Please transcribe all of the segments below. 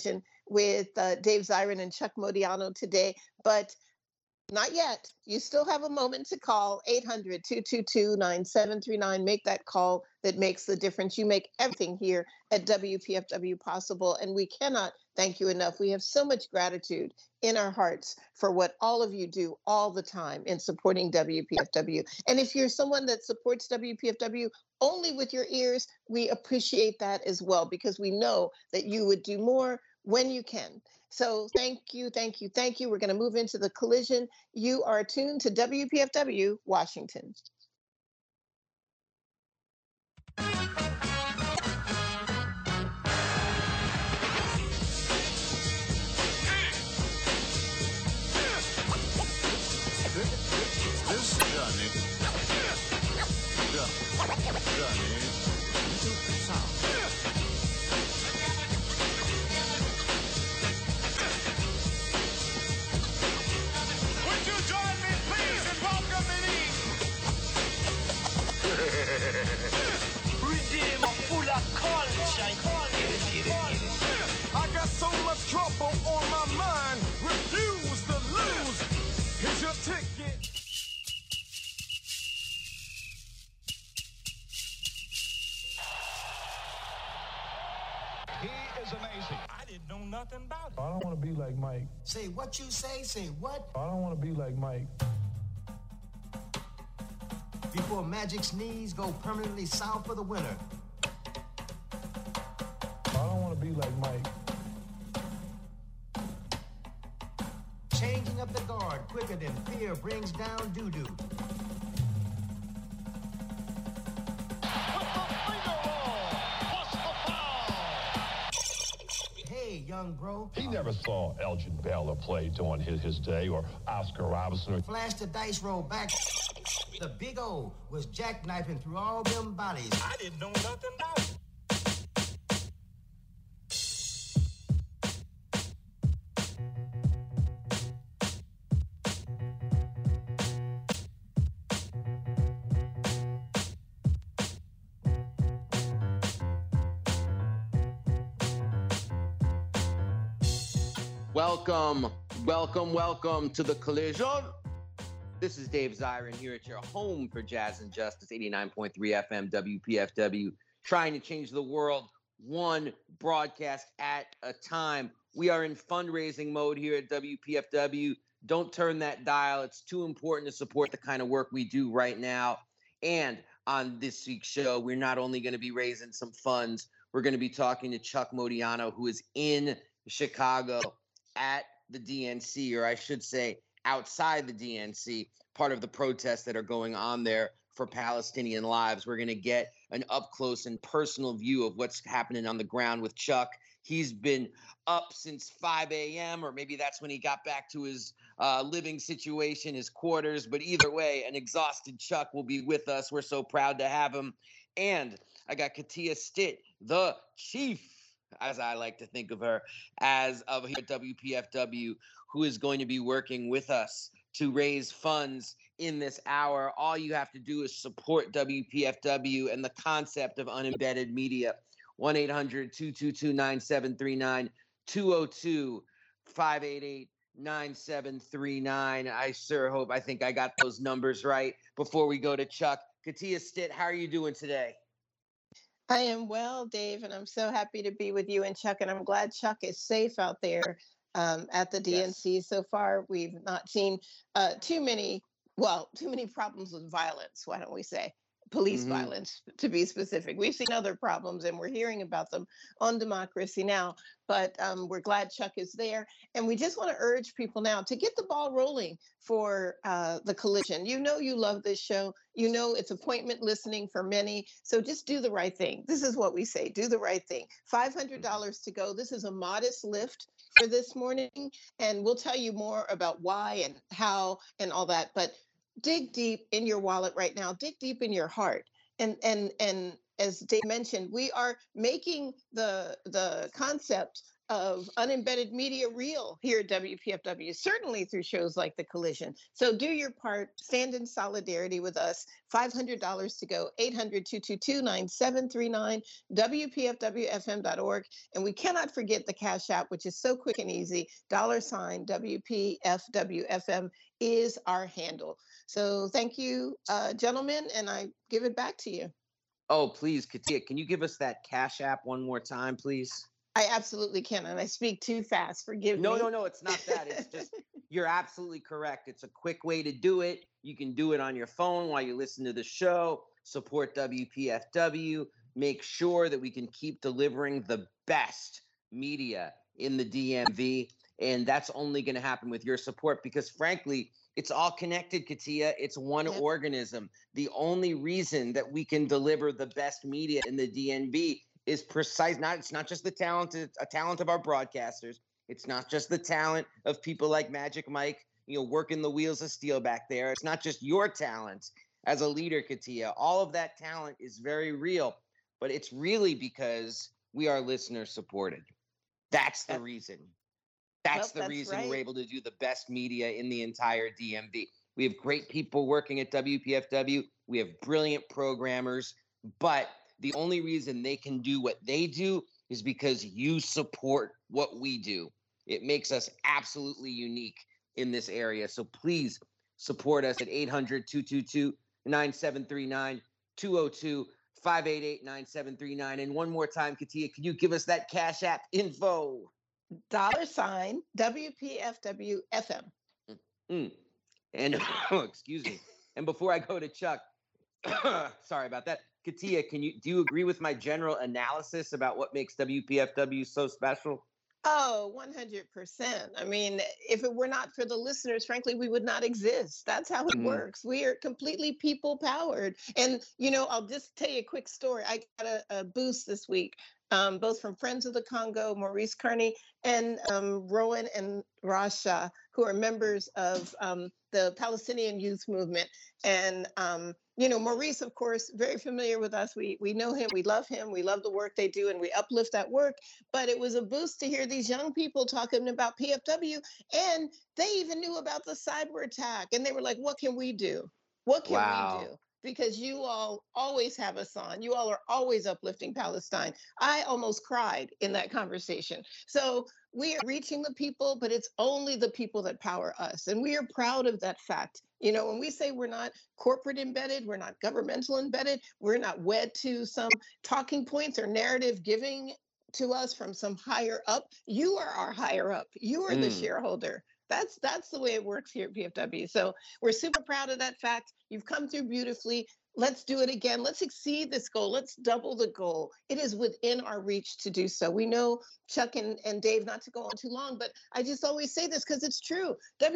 Collision with Dave Zirin and Chuck Modiano today, but not yet. You still have a moment to call 800-222-9739. Make that call that makes the difference. You make everything here at WPFW possible, and we cannot thank you enough. We have so much gratitude in our hearts for what all of you do all the time in supporting WPFW. And if you're someone that supports WPFW only with your ears, we appreciate that as well, because we know that you would do more when you can. So thank you, thank you, thank you. We're going to move into the collision. You are tuned to WPFW Washington. This journey into sound. Would you join me, please, in welcoming Redeem full of culture. I got so much trouble on my mind. Refuse to lose. Here's your ticket. He is amazing. I didn't know nothing about it. I don't want to be like Mike. Say what you say what? I don't want to be like Mike. Before Magic's knees go permanently south for the winter. I don't want to be like Mike. Changing up the guard quicker than fear brings down doo-doo. Hey, young bro. He never saw Elgin Baylor play during his day, or Oscar Robertson. Flash the dice roll back. The Big O was jackknifing through all them bodies. I didn't know nothing about it. Welcome to the collision. This is Dave Zirin here at your home for Jazz and Justice, 89.3 FM WPFW, trying to change the world one broadcast at a time. We are in fundraising mode here at WPFW. Don't turn that dial. It's too important to support the kind of work we do right now. And on this week's show, we're not only going to be raising some funds, we're going to be talking to Chuck Modiano, who is in Chicago at the DNC, or I should say outside the DNC, part of the protests that are going on there for Palestinian lives. We're going to get an up-close and personal view of what's happening on the ground with Chuck. He's been up since 5 a.m., or maybe that's when he got back to his living situation, his quarters. But either way, an exhausted Chuck will be with us. We're so proud to have him. And I got Katia Stitt, the chief, as I like to think of her, as of here at WPFW, who is going to be working with us to raise funds in this hour. All you have to do is support WPFW and the concept of unembedded media. 1-800-222-9739, 202-588-9739. I think I got those numbers right. Before we go to Chuck, Katia Stitt, how are you doing today? I am well, Dave, and I'm so happy to be with you and Chuck, and I'm glad Chuck is safe out there at the DNC. Yes. So far, we've not seen too many problems with violence, why don't we say? Police violence, to be specific. We've seen other problems, and we're hearing about them on Democracy Now! But we're glad Chuck is there. And we just want to urge people now to get the ball rolling for the collision. You know you love this show. You know it's appointment listening for many. So just do the right thing. This is what we say. Do the right thing. $500 to go. This is a modest lift for this morning. And we'll tell you more about why and how and all that. But dig deep in your wallet right now. Dig deep in your heart. And as Dave mentioned, we are making the concept of unembedded media real here at WPFW, certainly through shows like The Collision. So do your part, stand in solidarity with us. $500 to go, 800-222-9739, WPFWFM.org. And we cannot forget the Cash App, which is so quick and easy. $ WPFWFM is our handle. So thank you, gentlemen, and I give it back to you. Oh, please, Katia, can you give us that Cash App one more time, please? I absolutely can, and I speak too fast. Forgive me. No, it's not that. It's just, you're absolutely correct. It's a quick way to do it. You can do it on your phone while you listen to the show. Support WPFW. Make sure that we can keep delivering the best media in the DMV. And that's only going to happen with your support because, frankly, it's all connected, Katia. It's one organism. The only reason that we can deliver the best media in the DMV is precise. It's not just the talent of our broadcasters. It's not just the talent of people like Magic Mike, working the wheels of steel back there. It's not just your talent as a leader, Katia. All of that talent is very real, but it's really because we are listener supported. That's the reason. That's the reason we're able to do the best media in the entire DMV. We have great people working at WPFW. We have brilliant programmers, but the only reason they can do what they do is because you support what we do. It makes us absolutely unique in this area. So please support us at 800-222-9739, 202-588-9739. And one more time, Katia, can you give us that Cash App info? $ WPFWFM. And excuse me. And before I go to Chuck, sorry about that. Katia, do you agree with my general analysis about what makes WPFW so special? Oh, 100%. I mean, if it were not for the listeners, frankly, we would not exist. That's how it works. We are completely people powered. And, I'll just tell you a quick story. I got a boost this week, both from Friends of the Congo, Maurice Kearney, and Rowan and Rasha, who are members of the Palestinian Youth Movement. And, Maurice, of course, very familiar with us. We know him. We love him. We love the work they do, and we uplift that work. But it was a boost to hear these young people talking about PFW, and they even knew about the cyber attack. And they were like, what can we do? What can we do? Because you all always have us on. You all are always uplifting Palestine. I almost cried in that conversation. So we are reaching the people, but it's only the people that power us. And we are proud of that fact. When we say we're not corporate embedded, we're not governmental embedded, we're not wed to some talking points or narrative giving to us from some higher up. You are our higher up. You are the shareholder. That's the way it works here at PFW. So we're super proud of that fact. You've come through beautifully. Let's do it again. Let's exceed this goal. Let's double the goal. It is within our reach to do so. We know, Chuck and Dave, not to go on too long, but I just always say this because it's true.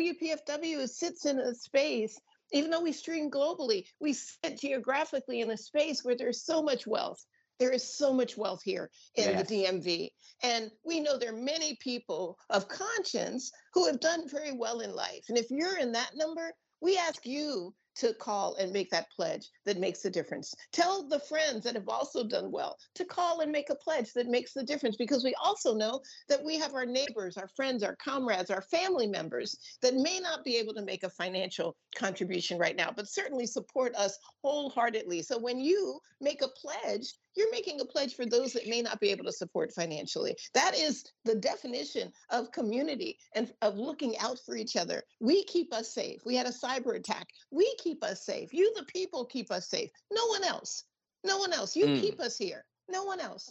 WPFW sits in a space, even though we stream globally, we sit geographically in a space where there's so much wealth. There is so much wealth here in the DMV. And we know there are many people of conscience who have done very well in life. And if you're in that number, we ask you to call and make that pledge that makes a difference. Tell the friends that have also done well to call and make a pledge that makes the difference, because we also know that we have our neighbors, our friends, our comrades, our family members that may not be able to make a financial contribution right now, but certainly support us wholeheartedly. So when you make a pledge, you're making a pledge for those that may not be able to support financially. That is the definition of community and of looking out for each other. We keep us safe. We had a cyber attack. We keep us safe. You, the people, keep us safe. No one else. No one else. You keep us here. No one else.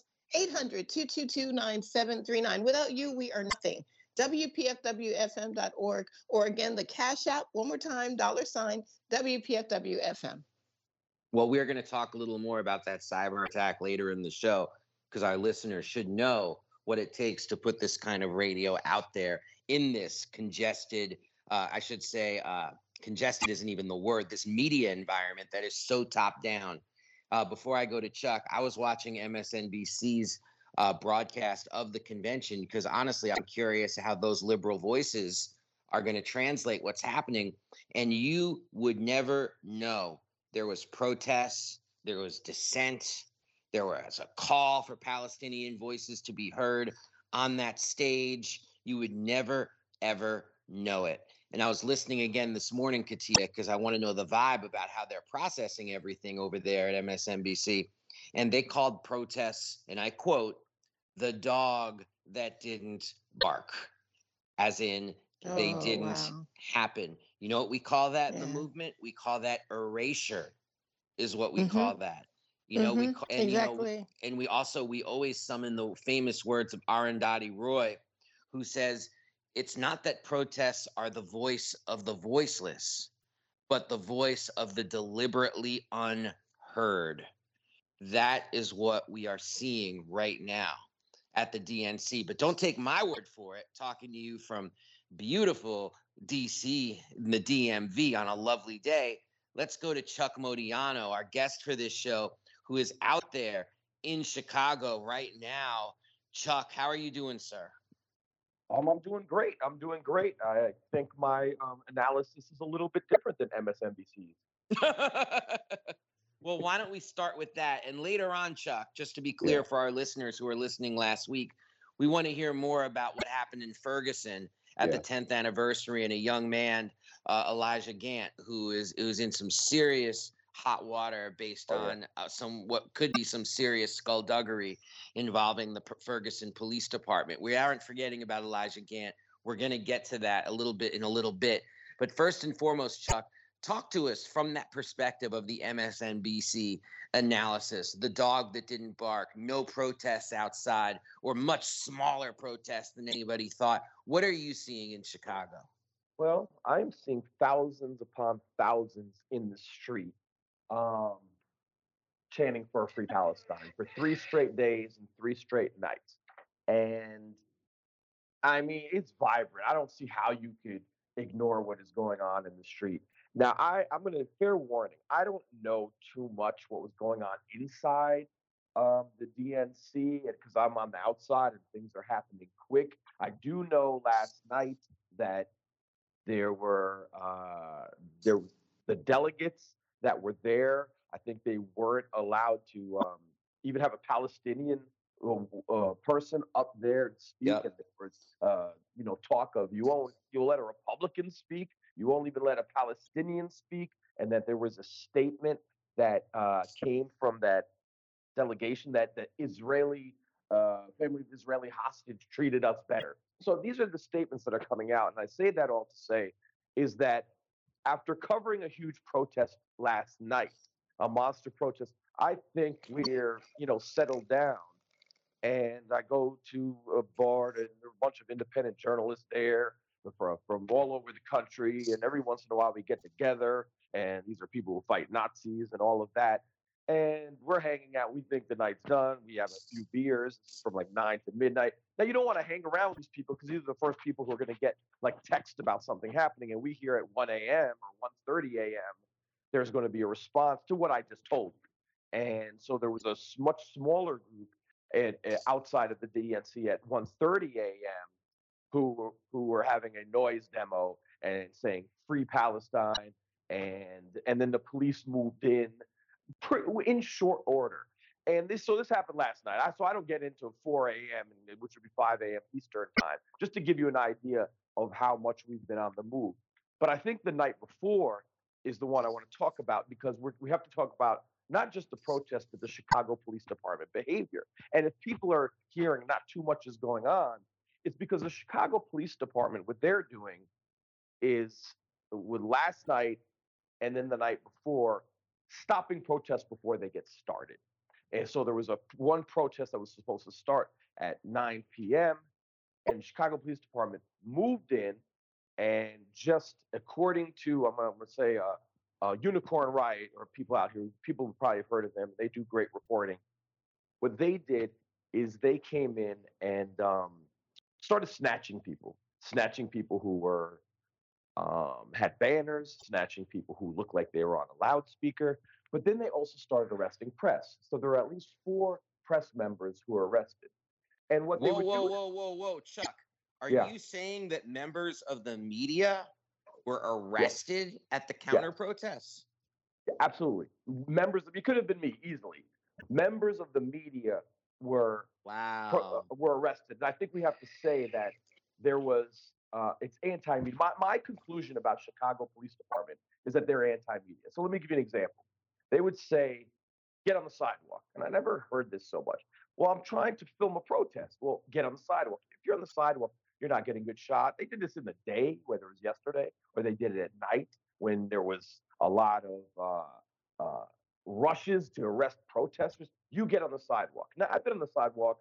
800-222-9739. Without you, we are nothing. WPFWFM.org, or again, the Cash App, one more time, $ WPFWFM. Well, we're going to talk a little more about that cyber attack later in the show, because our listeners should know what it takes to put this kind of radio out there in this congested, congested isn't even the word, this media environment that is so top down. Before I go to Chuck, I was watching MSNBC's broadcast of the convention, because honestly, I'm curious how those liberal voices are going to translate what's happening. And you would never know. There was protests, there was dissent, there was a call for Palestinian voices to be heard. on that stage. You would never, ever know it. And I was listening again this morning, Katia, because I want to know the vibe about how they're processing everything over there at MSNBC. And they called protests, and I quote, the dog that didn't bark, as in they didn't happen. You know what we call that in the movement? We call that erasure, is what we call that. You know, we and exactly. you know, and we always summon the famous words of Arundhati Roy, who says it's not that protests are the voice of the voiceless, but the voice of the deliberately unheard. That is what we are seeing right now at the DNC. But don't take my word for it. Talking to you from beautiful DC, in the DMV on a lovely day. Let's go to Chuck Modiano, our guest for this show, who is out there in Chicago right now. Chuck, how are you doing, sir? I'm doing great. I'm doing great. I think my analysis is a little bit different than MSNBC's. Well, why don't we start with that? And later on, Chuck, just to be clear for our listeners who were listening last week, we want to hear more about what happened in Ferguson at the 10th anniversary, and a young man, Elijah Gant, who is in some serious hot water based on some what could be some serious skullduggery involving the Ferguson Police Department. We aren't forgetting about Elijah Gant. We're going to get to that in a little bit. But first and foremost, Chuck, talk to us from that perspective of the MSNBC analysis, the dog that didn't bark, no protests outside, or much smaller protests than anybody thought. What are you seeing in Chicago? Well, I'm seeing thousands upon thousands in the street chanting for a free Palestine for 3 straight days and 3 straight nights. And I mean, it's vibrant. I don't see how you could ignore what is going on in the street. Now, I'm going to fair warning. I don't know too much what was going on inside the DNC because I'm on the outside and things are happening quick. I do know last night that there were the delegates that were there. I think they weren't allowed to even have a Palestinian person up there and speak. And there was, talk of you'll let a Republican speak. You won't even let a Palestinian speak. And that there was a statement that came from that delegation that the Israeli family of Israeli hostage treated us better. So these are the statements that are coming out. And I say that all to say is that after covering a huge protest last night, a monster protest, I think we're, settled down. And I go to a bar, and there are a bunch of independent journalists there from all over the country. And every once in a while, we get together, and these are people who fight Nazis and all of that. And we're hanging out. We think the night's done. We have a few beers from like 9 to midnight. Now, you don't want to hang around with these people because these are the first people who are going to get like text about something happening. And we hear at 1 a.m. or 1:30 a.m., there's going to be a response to what I just told you. And so there was a much smaller group outside of the DNC at 1:30 a.m. who were having a noise demo and saying "Free Palestine," and then the police moved in short order. And this happened last night. So I don't get into 4 a.m., which would be 5 a.m. Eastern time, just to give you an idea of how much we've been on the move. But I think the night before is the one I want to talk about because we have to talk about not just the protest, but the Chicago Police Department behavior. And if people are hearing not too much is going on, it's because the Chicago Police Department, what they're doing is with last night and then the night before, stopping protests before they get started. And so there was one protest that was supposed to start at 9 p.m. and the Chicago Police Department moved in, and just according to, I'm going to say, Unicorn Riot, or people out here, people have probably heard of them. They do great reporting. What they did is they came in and started snatching people who were had banners, snatching people who looked like they were on a loudspeaker. But then they also started arresting press. So there are at least 4 press members who were arrested. And what Whoa, Chuck, are you saying that members of the media were arrested at the counter protests? Yeah, absolutely. It could have been me easily. Members of the media were Wow. were arrested. And I think we have to say that there was it's anti-media. My conclusion about Chicago Police Department is that they're anti-media. So let me give you an example. They would say, "Get on the sidewalk," and I never heard this so much. Well, I'm trying to film a protest. Well, get on the sidewalk. If you're on the sidewalk, you're not getting good shot. They did this in the day, whether it was yesterday, or they did it at night when there was a lot of rushes to arrest protesters. You get on the sidewalk. Now, I've been on the sidewalk.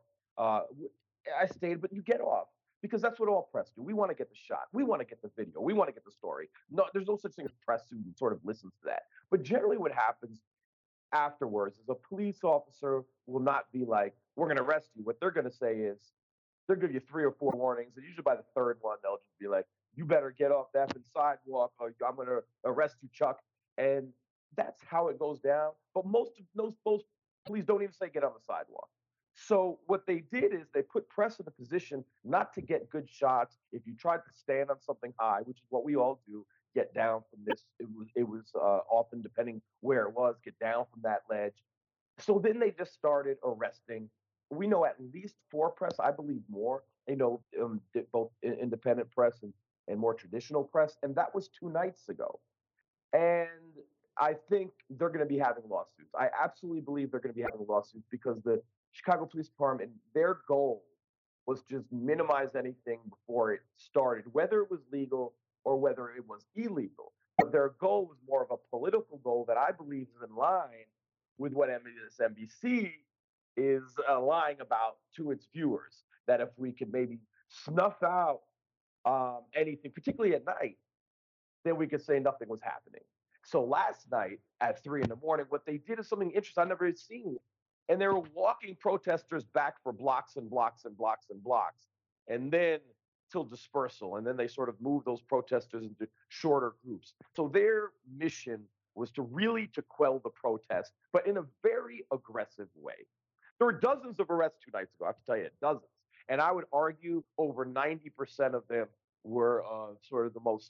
I stayed, but you get off because that's what all press do. We want to get the shot. We want to get the video. We want to get the story. No, there's no such thing as press who sort of listens to that. But generally, what happens afterwards is a police officer will not be like, "We're going to arrest you." What they're going to say is, they'll give you 3 or 4 warnings, and usually by the third one, they'll just be like, "You better get off that sidewalk, or I'm going to arrest you, Chuck." And that's how it goes down. But most police don't even say get on the sidewalk. So what they did is they put press in a position not to get good shots. If you tried to stand on something high, which is what we all do, get down from this. It was often, depending where it was, get down from that ledge. So then they just started arresting. We know at least 4 press, I believe more. Both independent press and more traditional press, and that was 2 nights ago. And I think they're going to be having lawsuits. I absolutely believe they're going to be having lawsuits because the Chicago Police Department, their goal was just minimize anything before it started, whether it was legal or whether it was illegal. But their goal was more of a political goal that I believe is in line with what MSNBC is lying about to its viewers, that if we could maybe snuff out anything, particularly at night, then we could say nothing was happening. So last night at 3 in the morning, what they did is something interesting I've never seen. And they were walking protesters back for blocks and blocks and blocks and blocks, and then till dispersal. And then they sort of moved those protesters into shorter groups. So their mission was to quell the protest, but in a very aggressive way. There were dozens of arrests 2 nights ago. I have to tell you, dozens. And I would argue over 90% of them were sort of the most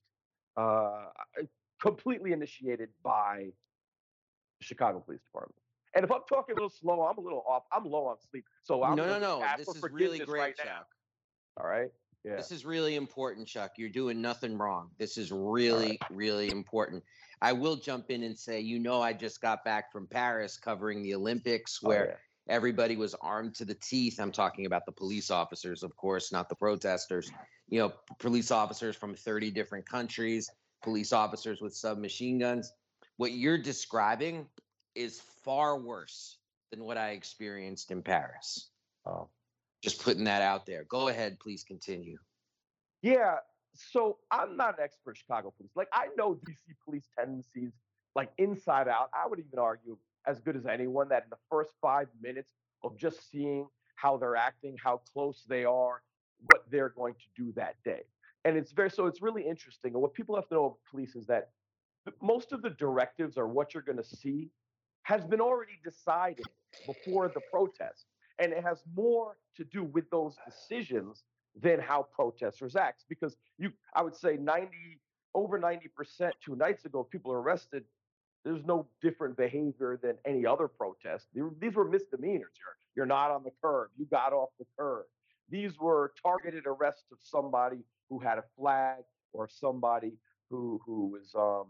completely initiated by the Chicago Police Department. And if I'm talking a little slow, I'm a little off. I'm low on sleep. So I'm No. This is really great, right Chuck. Now. All right. Yeah. This is really important, Chuck. You're doing nothing wrong. This is really, really important. I will jump in and say, I just got back from Paris covering the Olympics, where everybody was armed to the teeth. I'm talking about the police officers, of course, not the protesters. Police officers from 30 different countries, police officers with submachine guns. What you're describing is far worse than what I experienced in Paris. Oh. Just putting that out there. Go ahead, please continue. Yeah. So I'm not an expert in Chicago police. Like, I know DC police tendencies like inside out. I would even argue as good as anyone that in the first 5 minutes of just seeing how they're acting, how close they are, what they're going to do that day. And it's really interesting. And what people have to know about police is that most of the directives or what you're going to see has been already decided before the protest. And it has more to do with those decisions than how protesters act. Because I would say over 90% 2 nights ago, people are arrested. There's no different behavior than any other protest. These were misdemeanors. You're not on the curb. You got off the curb. These were targeted arrests of somebody who had a flag or somebody who was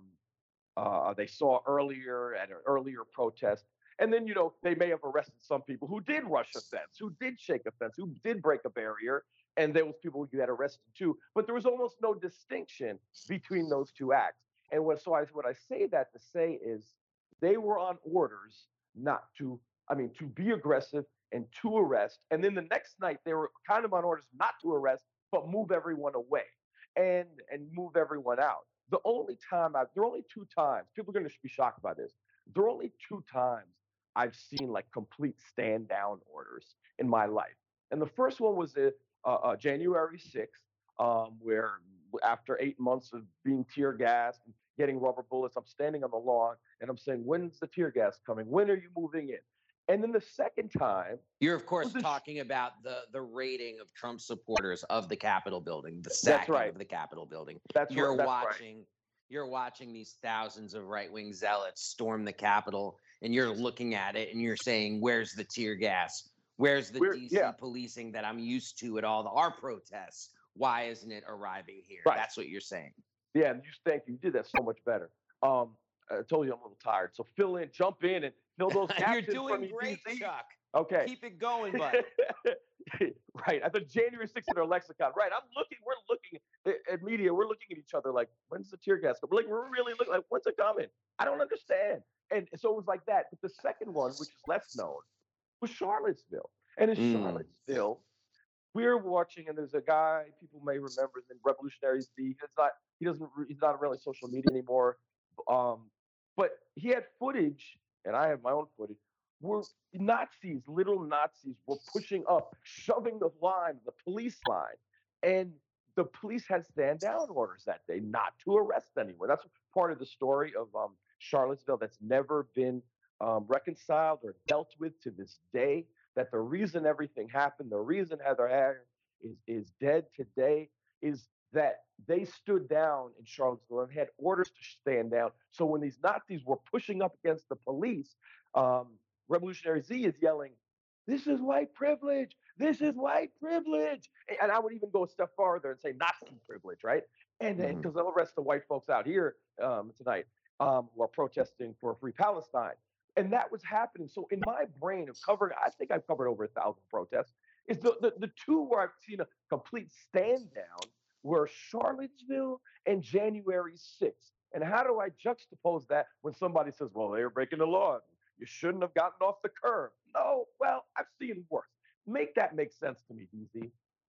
they saw earlier at an earlier protest. And then, they may have arrested some people who did rush a fence, who did shake a fence, who did break a barrier. And there was people who got arrested too. But there was almost no distinction between those 2 acts. And what I say that to say is they were on orders to be aggressive and to arrest. And then the next night they were kind of on orders not to arrest, but move everyone away and move everyone out. There are only 2 times, people are going to be shocked by this. There are only 2 times I've seen like complete stand down orders in my life. And the first one was January 6th, where after 8 months of being tear gassed and getting rubber bullets, I'm standing on the lawn and I'm saying, when's the tear gas coming? When are you moving in? And then the second time, you're of course talking about the raiding of Trump supporters of the Capitol building, the sacking of the Capitol building. You're watching these thousands of right-wing zealots storm the Capitol, and you're looking at it and you're saying, where's the tear gas? Where's the DC Yeah. policing that I'm used to at all our protests? Why isn't it arriving here? Right. That's what you're saying. Yeah, and thank you. You did that so much better. I told you I'm a little tired, so jump in and fill those gaps You're in for doing me, great, DC. Chuck. Okay. Keep it going, bud. Right. At the January 6th in our lexicon. Right. We're looking at media. We're looking at each other like, when's the tear gas? We're really looking like, when's it coming? I don't understand. And so it was like that. But the second one, which is less known, was Charlottesville. And in Charlottesville, we're watching, and there's a guy people may remember, his name Revolutionary Z. He's not really social media anymore. But he had footage, and I have my own footage, where little Nazis were pushing up, shoving the police line. And the police had stand down orders that day not to arrest anyone. That's part of the story of Charlottesville that's never been reconciled or dealt with to this day. That the reason everything happened, the reason Heather Heyer is dead today, is that they stood down in Charlottesville and had orders to stand down. So when these Nazis were pushing up against the police, Revolutionary Z is yelling, "This is white privilege. This is white privilege." And I would even go a step farther and say Nazi privilege, right? And then because the rest of the white folks out here tonight who are protesting for a free Palestine. And that was happening. So in my brain of covering, I think I've covered over 1,000 protests, is the two where I've seen a complete stand down were Charlottesville and January 6th. And how do I juxtapose that when somebody says, well, they were breaking the law. You shouldn't have gotten off the curb. No, well, I've seen worse. Make that make sense to me, DZ.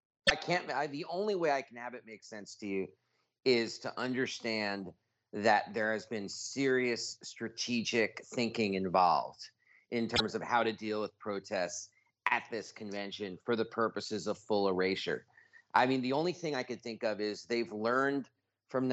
The only way I can have it make sense to you is to understand that there has been serious strategic thinking involved in terms of how to deal with protests at this convention for the purposes of full erasure. I mean, the only thing I could think of is they've learned from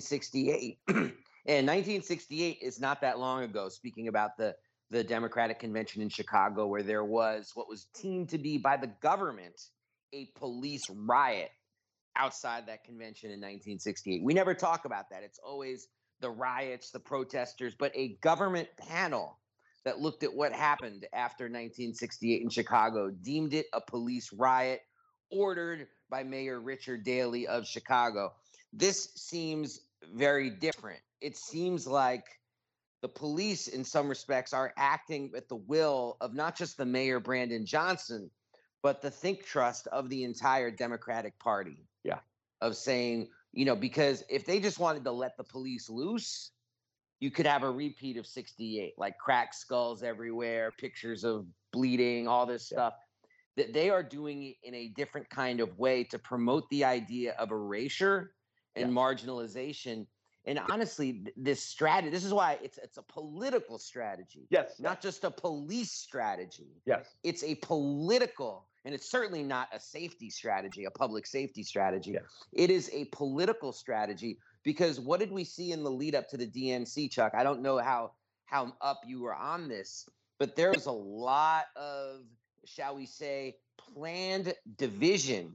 1968. And 1968 is not that long ago, speaking about the Democratic Convention in Chicago, where there was what was deemed to be by the government a police riot outside that convention in 1968. We never talk about that. It's always the riots, the protesters, but a government panel that looked at what happened after 1968 in Chicago deemed it a police riot ordered by Mayor Richard Daley of Chicago. This seems very different. It seems like the police, in some respects, are acting at the will of not just the mayor, Brandon Johnson, but the think trust of the entire Democratic Party. Yeah. Of saying, because if they just wanted to let the police loose, you could have a repeat of 68, like cracked skulls everywhere, pictures of bleeding, all this stuff. That they are doing it in a different kind of way to promote the idea of erasure and marginalization. And honestly, this strategy, this is why it's a political strategy. Yes. Not just a police strategy. Yes. It's a political, and it's certainly not a safety strategy, a public safety strategy. Yes. It is a political strategy, because what did we see in the lead up to the DNC, Chuck? I don't know how up you were on this, but there was a lot of, shall we say, planned division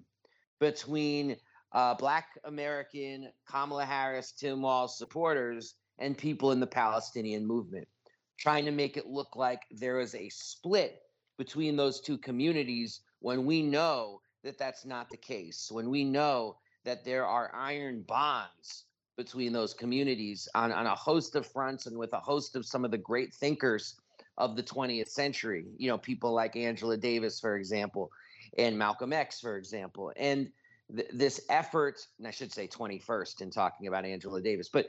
between Black American Kamala Harris, Tim Walz supporters and people in the Palestinian movement, trying to make it look like there is a split between those two communities when we know that that's not the case, when we know that there are iron bonds between those communities on a host of fronts and with a host of some of the great thinkers of the 20th century, people like Angela Davis, for example, and Malcolm X, for example. And this effort, and I should say 21st in talking about Angela Davis, but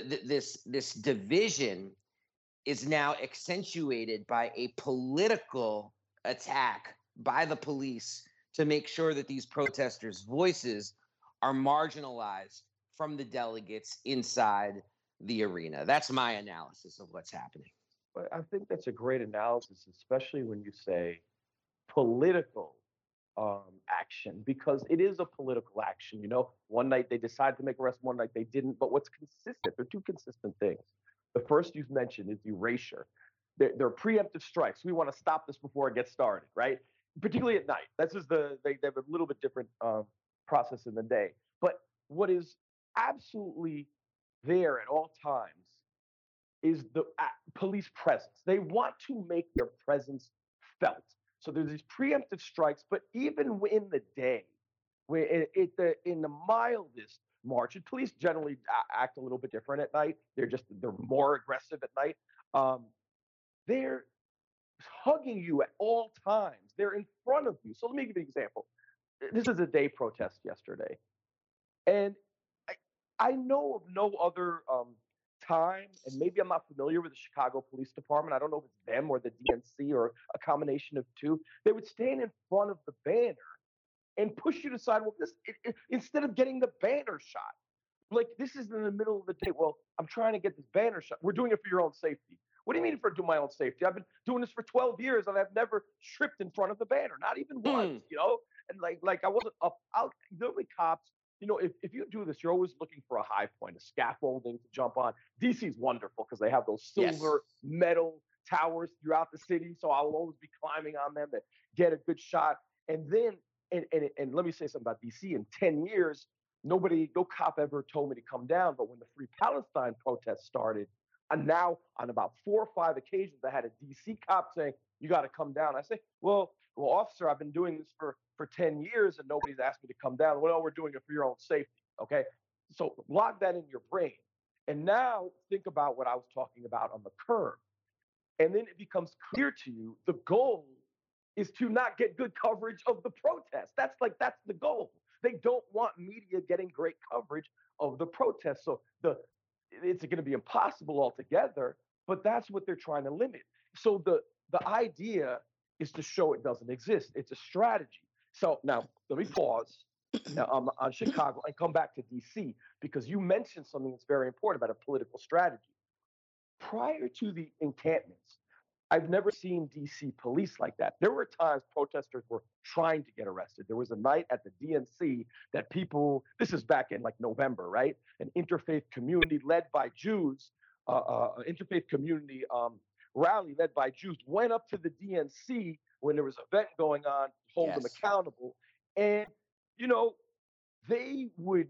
this division is now accentuated by a political attack by the police to make sure that these protesters' voices are marginalized from the delegates inside the arena. That's my analysis of what's happening. I think that's a great analysis, especially when you say political action, because it is a political action. One night they decided to make arrests, one night they didn't. But what's consistent? There are two consistent things. The first you've mentioned is erasure. They're preemptive strikes. We want to stop this before it gets started, right? Particularly at night. That's just they have a little bit different process in the day. But what is absolutely there at all times is the police presence. They want to make their presence felt. So there's these preemptive strikes, but even in the day, where in the mildest march, and police generally act a little bit different at night. They're more aggressive at night. They're hugging you at all times. They're in front of you. So let me give you an example. This is a day protest yesterday, and I know of no other time, and maybe I'm not familiar with the Chicago Police Department. I don't know if it's them or the DNC or a combination of two. They would stand in front of the banner and push you to sidewalk instead of getting the banner shot. Like, this is in the middle of the day. Well, I'm trying to get this banner shot. We're doing it for your own safety. What do you mean for my own safety? I've been doing this for 12 years and I've never tripped in front of the banner, not even once, And like I wasn't up out. The cops, if you do this, you're always looking for a high point, a scaffolding to jump on. DC's wonderful because they have those silver metal towers throughout the city. So I'll always be climbing on them to get a good shot. And then, and let me say something about DC. In 10 years, no cop ever told me to come down. But when the Free Palestine protest started, and now on about 4 or 5 occasions, I had a DC cop saying, "You got to come down." I say, well, officer, I've been doing this for 10 years and nobody's asked me to come down. Well, we're doing it for your own safety. Okay. So lock that in your brain. And now think about what I was talking about on the curb. And then it becomes clear to you the goal is to not get good coverage of the protest. That's the goal. They don't want media getting great coverage of the protest. So it's going to be impossible altogether, but that's what they're trying to limit. So the idea is to show it doesn't exist. It's a strategy. So now let me pause on Chicago and come back to DC, because you mentioned something that's very important about a political strategy. Prior to the encampments, I've never seen DC police like that. There were times protesters were trying to get arrested. There was a night at the DNC that this is back in like November, right? An interfaith community led by Jews, interfaith community rally led by Jews went up to the DNC when there was an event going on, hold them accountable. And, they would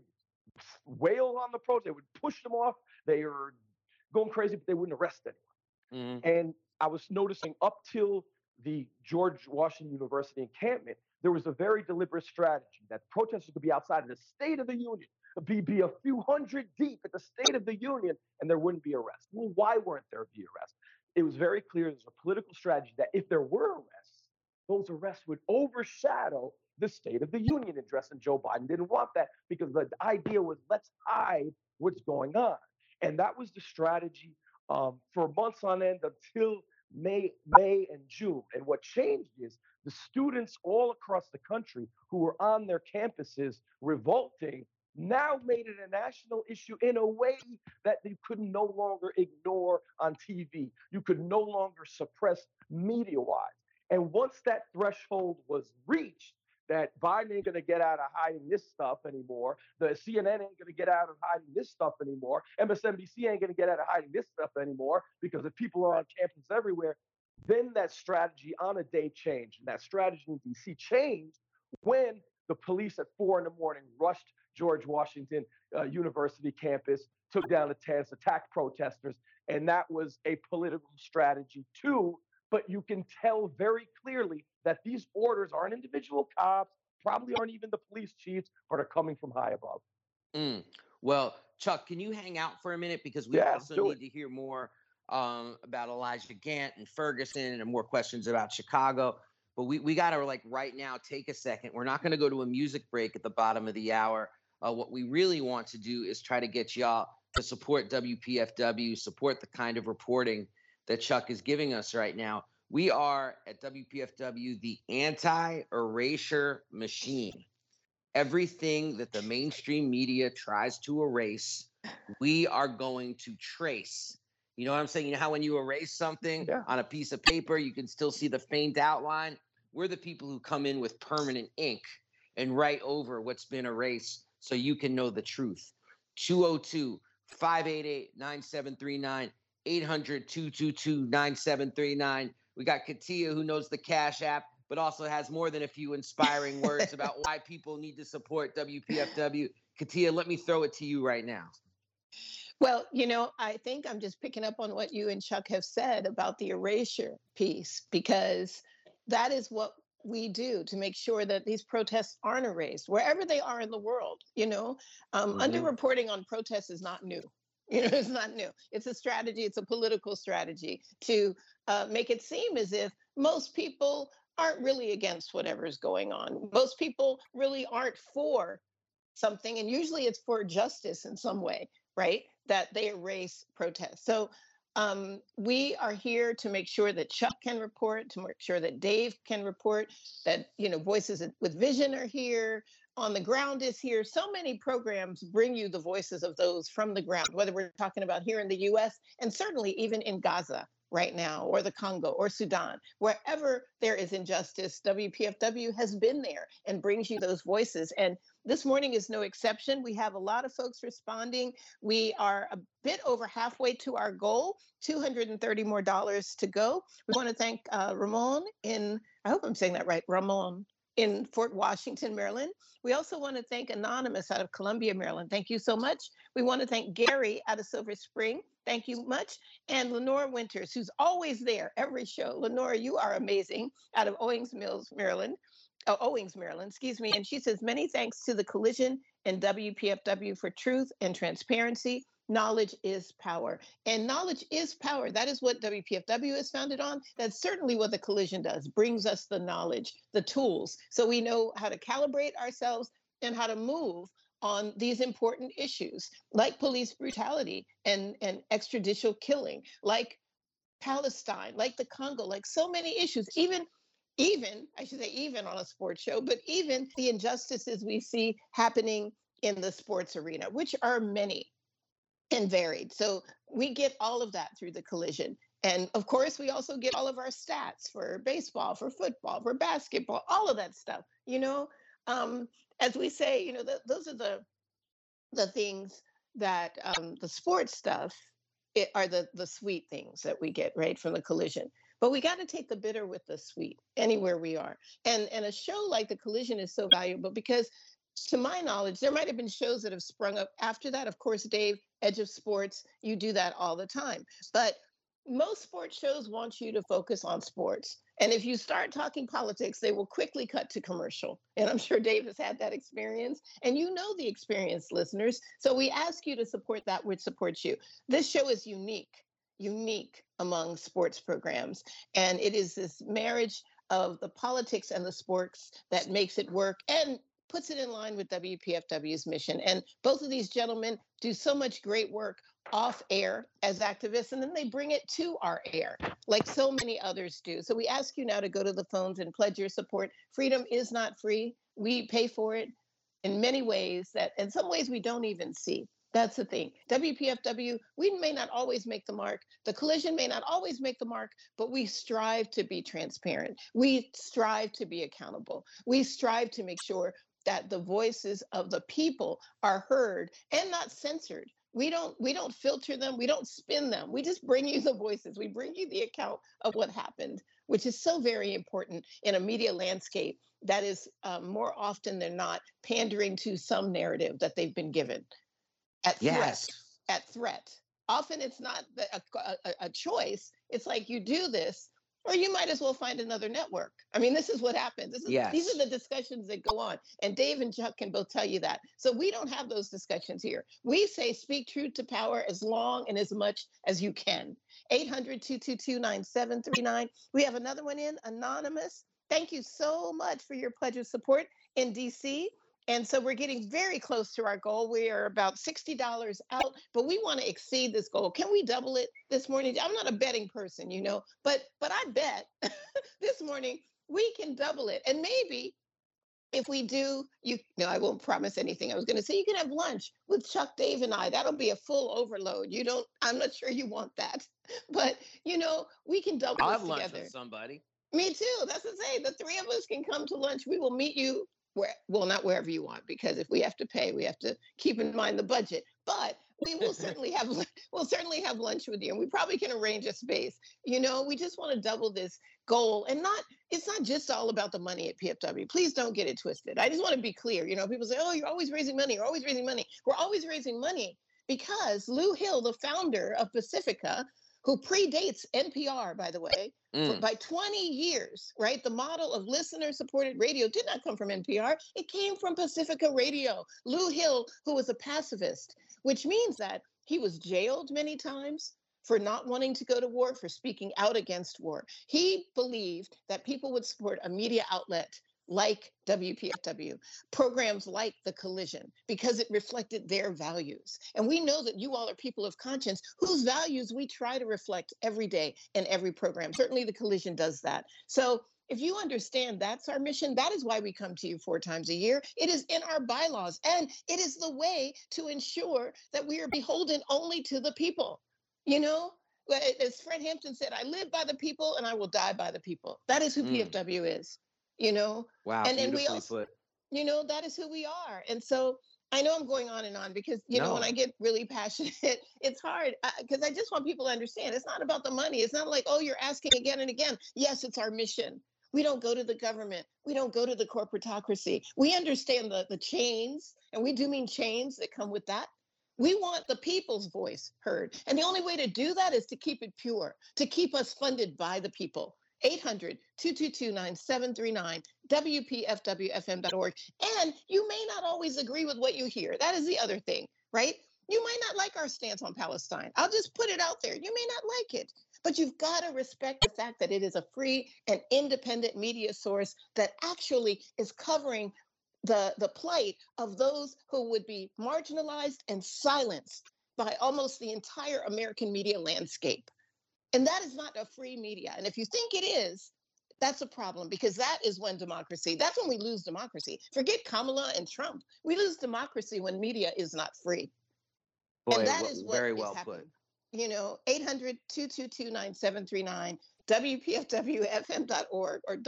wail on the protest. They would push them off. They were going crazy, but they wouldn't arrest anyone. And I was noticing up till the George Washington University encampment, there was a very deliberate strategy that protesters could be outside of the State of the Union, be a few hundred deep at the State of the Union, and there wouldn't be arrests. Well, why weren't there be arrests? It was very clear there's a political strategy that if there were arrests, those arrests would overshadow the State of the Union address, and Joe Biden didn't want that because the idea was let's hide what's going on. And that was the strategy for months on end until May and June. And what changed is the students all across the country who were on their campuses revolting now made it a national issue in a way that you could no longer ignore on TV. You could no longer suppress media-wise. And once that threshold was reached, that Biden ain't going to get out of hiding this stuff anymore. The CNN ain't going to get out of hiding this stuff anymore. MSNBC ain't going to get out of hiding this stuff anymore, because if people are on campus everywhere, then that strategy on a day changed. And that strategy in DC changed when the police at 4 a.m. rushed George Washington University campus, took down the tents, attacked protesters. And that was a political strategy too. But you can tell very clearly that these orders aren't individual cops, probably aren't even the police chiefs, but are coming from high above. Well, Chuck, can you hang out for a minute? Because we also need to hear more about Elijah Gantt and Ferguson and more questions about Chicago. But we got to, right now, take a second. We're not going to go to a music break at the bottom of the hour. What we really want to do is try to get y'all to support WPFW, support the kind of reporting that Chuck is giving us right now. We are at WPFW, the anti-erasure machine. Everything that the mainstream media tries to erase, we are going to trace. You know what I'm saying? You know how when you erase something on a piece of paper, you can still see the faint outline? We're the people who come in with permanent ink and write over what's been erased so you can know the truth. 202-588-9739. 800-222-9739. We got Katia, who knows the Cash App, but also has more than a few inspiring words about why people need to support WPFW. Katia, let me throw it to you right now. Well, I think I'm just picking up on what you and Chuck have said about the erasure piece, because that is what we do to make sure that these protests aren't erased wherever they are in the world. Underreporting on protests is not new. It's not new. It's a strategy. It's a political strategy to make it seem as if most people aren't really against whatever is going on. Most people really aren't for something, and usually it's for justice in some way, right? That they erase protests. So we are here to make sure that Chuck can report, to make sure that Dave can report, that Voices with Vision are here, On the Ground is here. So many programs bring you the voices of those from the ground, whether we're talking about here in the U.S. and certainly even in Gaza right now, or the Congo, or Sudan. Wherever there is injustice, WPFW has been there and brings you those voices. And this morning is no exception. We have a lot of folks responding. We are a bit over halfway to our goal, $230 more to go. We want to thank Ramon I hope I'm saying that right, Ramon in Fort Washington, Maryland. We also want to thank Anonymous out of Columbia, Maryland. Thank you so much. We want to thank Gary out of Silver Spring. Thank you much. And Lenore Winters, who's always there every show. Lenore, you are amazing, out of Owings Mills, Maryland. Owings, Maryland, excuse me. And she says, many thanks to the Collision and WPFW for truth and transparency. Knowledge is power. And knowledge is power. That is what WPFW is founded on. That's certainly what the Collision does, brings us the knowledge, the tools, so we know how to calibrate ourselves and how to move on these important issues, like police brutality and extrajudicial killing, like Palestine, like the Congo, like so many issues, even I should say even on a sports show, but even the injustices we see happening in the sports arena, which are many and varied. So we get all of that through the Collision. And of course, we also get all of our stats for baseball, for football, for basketball, all of that stuff. As we say, those are the things that the sports stuff are the sweet things that we get right from the Collision. But we got to take the bitter with the sweet anywhere we are. And a show like the Collision is so valuable because, to my knowledge, there might have been shows that have sprung up after that. Of course, Dave, Edge of Sports, you do that all the time. But most sports shows want you to focus on sports. And if you start talking politics, they will quickly cut to commercial. And I'm sure Dave has had that experience. And you know the experience, listeners. So we ask you to support that which supports you. This show is unique among sports programs. And it is this marriage of the politics and the sports that makes it work and puts it in line with WPFW's mission. And both of these gentlemen do so much great work off air as activists, and then they bring it to our air, like so many others do. So we ask you now to go to the phones and pledge your support. Freedom is not free. We pay for it in many ways that in some ways we don't even see. That's the thing. WPFW, we may not always make the mark. The Collision may not always make the mark, but we strive to be transparent. We strive to be accountable. We strive to make sure that the voices of the people are heard and not censored. We don't filter them. We don't spin them. We just bring you the voices. We bring you the account of what happened, which is so very important in a media landscape that is more often than not pandering to some narrative that they've been given at threat. Often it's not a choice. It's like you do this, or you might as well find another network. I mean, this is what happens. These are the discussions that go on. And Dave and Chuck can both tell you that. So we don't have those discussions here. We say speak truth to power as long and as much as you can. 800-222-9739. We have another one in, Anonymous. Thank you so much for your pledge of support in DC. And so we're getting very close to our goal. We are about $60 out, but we want to exceed this goal. Can we double it this morning? I'm not a betting person, but I bet this morning we can double it. And maybe if we do, I won't promise anything. I was going to say you can have lunch with Chuck, Dave, and I. That'll be a full overload. I'm not sure you want that, but we can double I'll this have lunch together. with somebody. Me too. That's to say, the three of us can come to lunch. We will meet you not wherever you want, because if we have to pay, we have to keep in mind the budget. But we will certainly have lunch with you, and we probably can arrange a space. We just want to double this goal, and it's not just all about the money at PFW. Please don't get it twisted. I just want to be clear. People say, "Oh, you're always raising money. You're always raising money." We're always raising money because Lou Hill, the founder of Pacifica, who predates NPR, by the way, Mm. by 20 years, right? The model of listener supported radio did not come from NPR. It came from Pacifica Radio. Lou Hill, who was a pacifist, which means that he was jailed many times for not wanting to go to war, for speaking out against war. He believed that people would support a media outlet like WPFW, programs like The Collision, because it reflected their values. And we know that you all are people of conscience whose values we try to reflect every day in every program. Certainly The Collision does that. So if you understand that's our mission, that is why we come to you 4 times a year. It is in our bylaws, and it is the way to ensure that we are beholden only to the people. You know, as Fred Hampton said, I live by the people and I will die by the people. That is who PFW is, you know. Wow, and we beautifully also, put. you know, that is who we are. And so I know I'm going on and on because, you know, when I get really passionate, it's hard because I just want people to understand it's not about the money. It's not like, oh, you're asking again and again. Yes, it's our mission. We don't go to the government. We don't go to the corporatocracy. We understand the chains, and we do mean chains that come with that. We want the people's voice heard. And the only way to do that is to keep it pure, to keep us funded by the people. 800-222-9739, WPFWFM.org. And you may not always agree with what you hear. That is the other thing, right? You might not like our stance on Palestine. I'll just put it out there. You may not like it, but you've got to respect the fact that it is a free and independent media source that actually is covering the plight of those who would be marginalized and silenced by almost the entire American media landscape. And that is not a free media. And if you think it is, that's a problem, because that is when that's when we lose democracy. Forget Kamala and Trump. We lose democracy when media is not free. Boy, and that is what very is well happening. put. You know, 800-222-9739, WPFWFM.org, or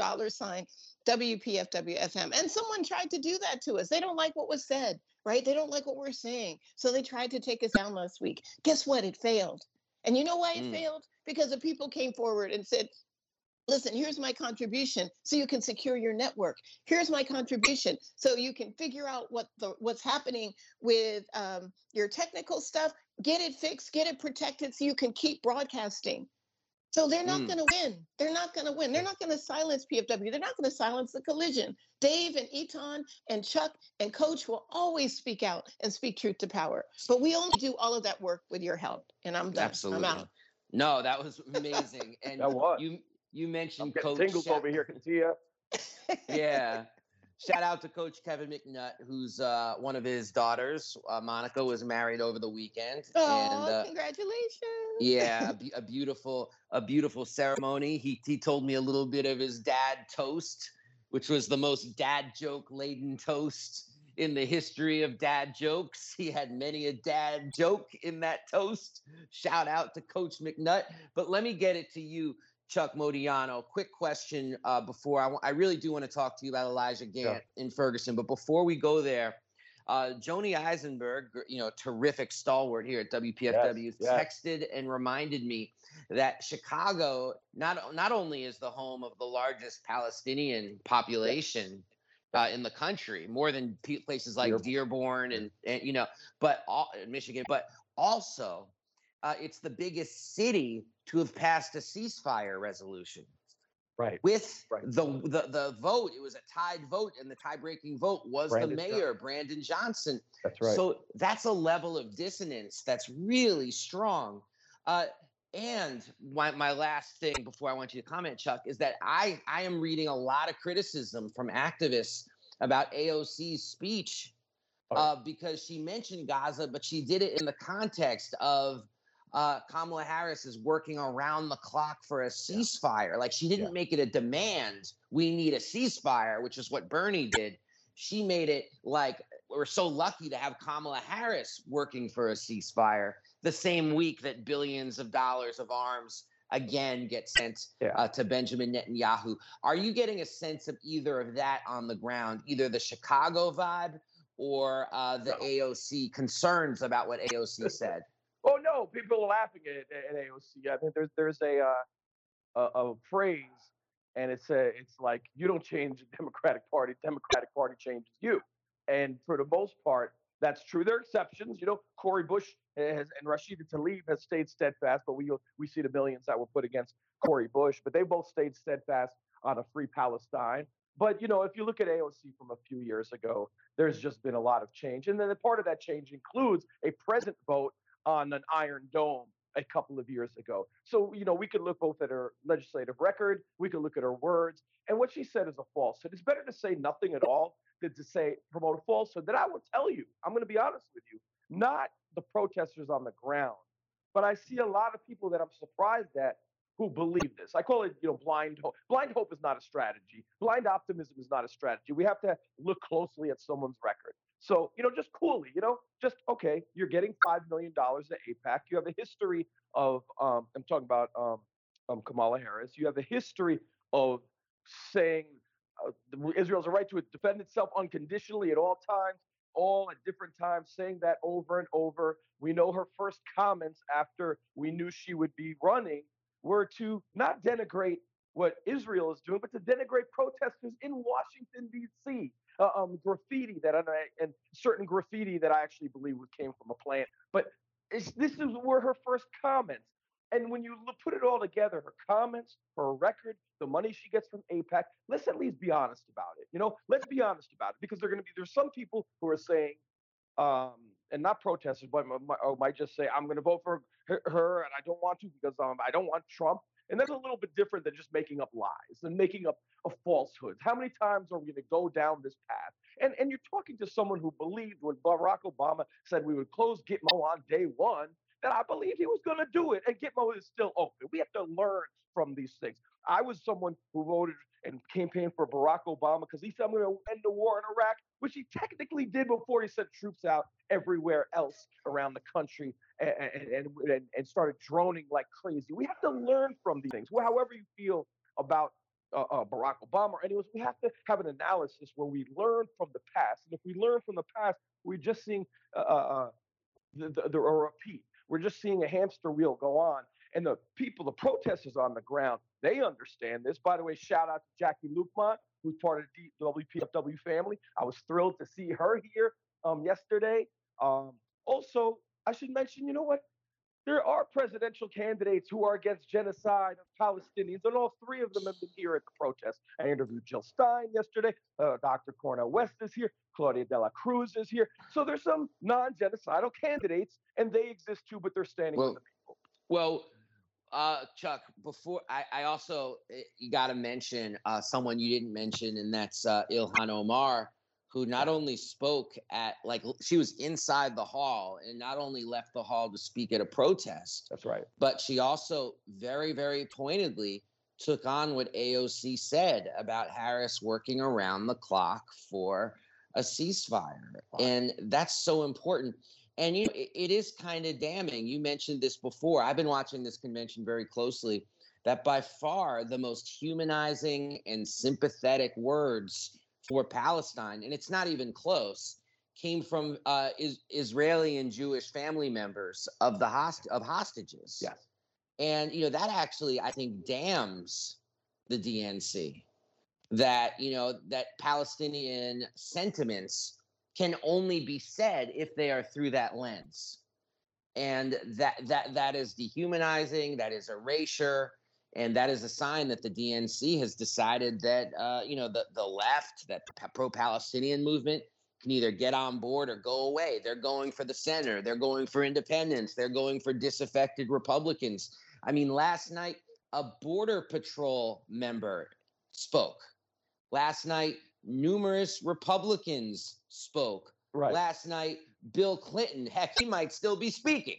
$WPFWFM. And someone tried to do that to us. They don't like what was said, right? They don't like what we're saying. So they tried to take us down last week. Guess what? It failed. And you know why it failed? Because the people came forward and said, listen, here's my contribution so you can secure your network. Here's my contribution so you can figure out what's happening with your technical stuff, get it fixed, get it protected so you can keep broadcasting. So they're not going to win. They're not going to win. They're not going to silence PFW. They're not going to silence The Collision. Dave and Eton and Chuck and Coach will always speak out and speak truth to power. But we only do all of that work with your help. And I'm done. Absolutely. I'm out. No, that was amazing. And That was. You mentioned I'm Coach tingles over here, Katia. Yeah. Shout out to Coach Kevin McNutt, who's one of his daughters. Monica was married over the weekend. Oh, and, congratulations. Yeah, a beautiful ceremony. He told me a little bit of his dad toast, which was the most dad joke laden toast in the history of dad jokes. He had many a dad joke in that toast. Shout out to Coach McNutt. But let me get it to you, Chuck Modiano. Quick question before I really do want to talk to you about Elijah Gant in Ferguson. But before we go there, Joni Eisenberg, terrific stalwart here at WPFW, texted and reminded me that Chicago not only is the home of the largest Palestinian population in the country, more than places like Dearborn and but Michigan, but also it's the biggest city to have passed a ceasefire resolution. Right. With the vote, it was a tied vote, and the tie-breaking vote was the mayor, Brandon Johnson. That's right. So that's a level of dissonance that's really strong. And my last thing before I want you to comment, Chuck, is that I am reading a lot of criticism from activists about AOC's speech because she mentioned Gaza, but she did it in the context of Kamala Harris is working around the clock for a ceasefire. Like, she didn't make it a demand. We need a ceasefire, which is what Bernie did. She made it like we're so lucky to have Kamala Harris working for a ceasefire the same week that billions of dollars of arms again get sent to Benjamin Netanyahu. Are you getting a sense of either of that on the ground, either the Chicago vibe or the AOC concerns about what AOC said? Oh no, people are laughing at AOC. I think there's a phrase, and it's like, you don't change the Democratic Party changes you. And for the most part, That's true. There are exceptions. Corey Bush and Rashida Tlaib has stayed steadfast, but we see the millions that were put against Corey Bush, but they both stayed steadfast on a free Palestine. But if you look at AOC from a few years ago, there's just been a lot of change, and then the part of that change includes a present vote on an Iron Dome a couple of years ago. So we could look both at her legislative record, we could look at her words, and what she said is a falsehood. It's better to say nothing at all than to promote a falsehood. That I will tell you, I'm going to be honest with you, not the protesters on the ground, but I see a lot of people that I'm surprised at who believe this. I call it, blind hope. Blind hope is not a strategy. Blind optimism is not a strategy. We have to look closely at someone's record. So, just coolly, okay, you're getting $5 million at AIPAC. You have a history of, I'm talking about Kamala Harris. You have a history of saying Israel has a right to defend itself unconditionally at all times, all at different times, saying that over and over. We know her first comments after we knew she would be running were to not denigrate what Israel is doing, but to denigrate protesters in Washington, D.C. Graffiti and certain graffiti that I actually believe came from a plant. But this were her first comments. And when you put it all together, her comments, her record, the money she gets from AIPAC, let's at least be honest about it. Let's be honest about it, because there's some people who are saying, and not protesters, but might just say, I'm going to vote for her, and I don't want to because I don't want Trump. And that's a little bit different than just making up lies and making up falsehoods. How many times are we going to go down this path? And you're talking to someone who believed when Barack Obama said we would close Gitmo on day one, that I believed he was going to do it. And Gitmo is still open. We have to learn from these things. I was someone who voted and campaigned for Barack Obama because he said, I'm going to end the war in Iraq, which he technically did before he sent troops out everywhere else around the country and started droning like crazy. We have to learn from these things. However you feel about Barack Obama or anyone, we have to have an analysis where we learn from the past. And if we learn from the past, we're just seeing a repeat. We're just seeing a hamster wheel go on. And the protesters on the ground, they understand this. By the way, shout out to Jackie Lukman, who's part of the WPFW family. I was thrilled to see her here yesterday. Also, I should mention, you know what? There are presidential candidates who are against genocide of Palestinians, and all three of them have been here at the protest. I interviewed Jill Stein yesterday. Dr. Cornel West is here. Claudia de la Cruz is here. So there's some non-genocidal candidates, and they exist too, but they're standing with the people. Well, Chuck, before I also, you got to mention someone you didn't mention, and that's Ilhan Omar, who not only spoke at, she was inside the hall and not only left the hall to speak at a protest. That's right. But she also very, very pointedly took on what AOC said about Harris working around the clock for a ceasefire. Wow. And that's so important. And it is kind of damning. You mentioned this before. I've been watching this convention very closely, that by far the most humanizing and sympathetic words for Palestine, and it's not even close, came from Israeli and Jewish family members of hostages. Yes. And that actually, I think, damns the DNC, that that Palestinian sentiments can only be said if they are through that lens, and that is dehumanizing, that is erasure. And that is a sign that the DNC has decided that, the left, that the pro-Palestinian movement can either get on board or go away. They're going for the center. They're going for independence. They're going for disaffected Republicans. I mean, last night, a Border Patrol member spoke. Last night, numerous Republicans spoke. Right. Last night, Bill Clinton, heck, he might still be speaking,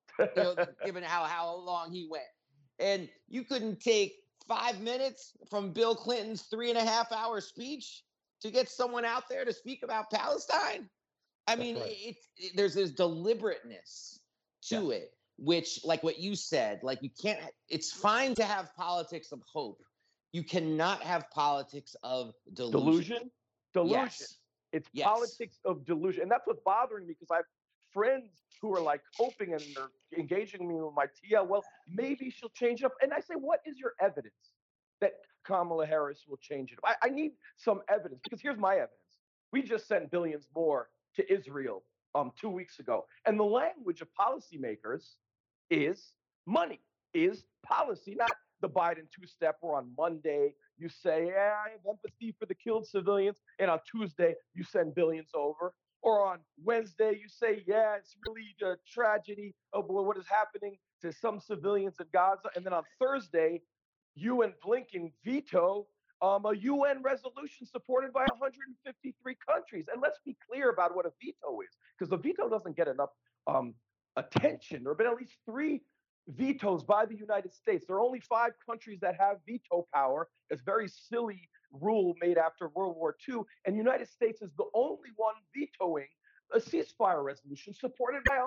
given how long he went. And you couldn't take 5 minutes from Bill Clinton's 3.5-hour speech to get someone out there to speak about Palestine. I mean, right. There's this deliberateness to it, which, like what you said, you can't, it's fine to have politics of hope. You cannot have politics of delusion. Yes. It's politics of delusion. And that's what's bothering me, because I have friends who are hoping and they're engaging me with my TL. Well, maybe she'll change it up. And I say, what is your evidence that Kamala Harris will change it up? I need some evidence, because here's my evidence. We just sent billions more to Israel 2 weeks ago. And the language of policymakers is money, is policy, not the Biden two-step where on Monday you say, yeah, I have empathy for the killed civilians, and on Tuesday you send billions over. Or on Wednesday you say, yeah, it's really a tragedy of what is happening to some civilians in Gaza. And then on Thursday, you and Blinken veto a UN resolution supported by 153 countries. And let's be clear about what a veto is, because the veto doesn't get enough attention. There have been at least 3 vetoes by the United States. There are only 5 countries that have veto power. It's a very silly rule made after World War II. And the United States is the only one vetoing a ceasefire resolution supported by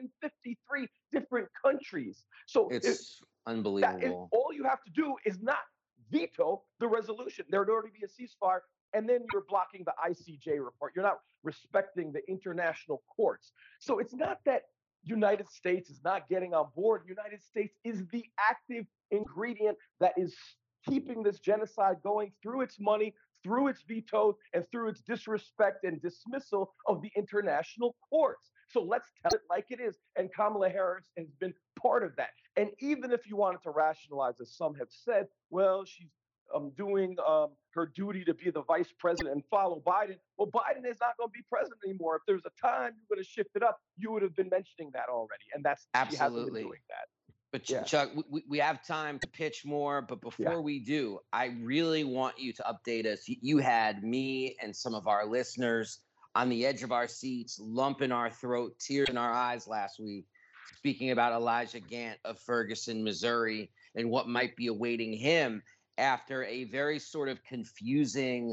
153 different countries. So It's unbelievable. all you have to do is not veto the resolution. There would already be a ceasefire, and then you're blocking the ICJ report. You're not respecting the international courts. So it's not that United States is not getting on board. United States is the active ingredient that is keeping this genocide going through its money, through its veto, and through its disrespect and dismissal of the international courts. So let's tell it like it is. And Kamala Harris has been part of that. And even if you wanted to rationalize, as some have said, well, she's doing her duty to be the vice president and follow Biden. Well, Biden is not going to be president anymore. If there's a time you would have shifted up, you would have been mentioning that already. And that's Absolutely. She hasn't been doing that. But Yeah. Chuck, we have time to pitch more. But before we do, I really want you to update us. You had me and some of our listeners on the edge of our seats, lump in our throat, tears in our eyes last week, speaking about Elijah Gant of Ferguson, Missouri, and what might be awaiting him after a very sort of confusing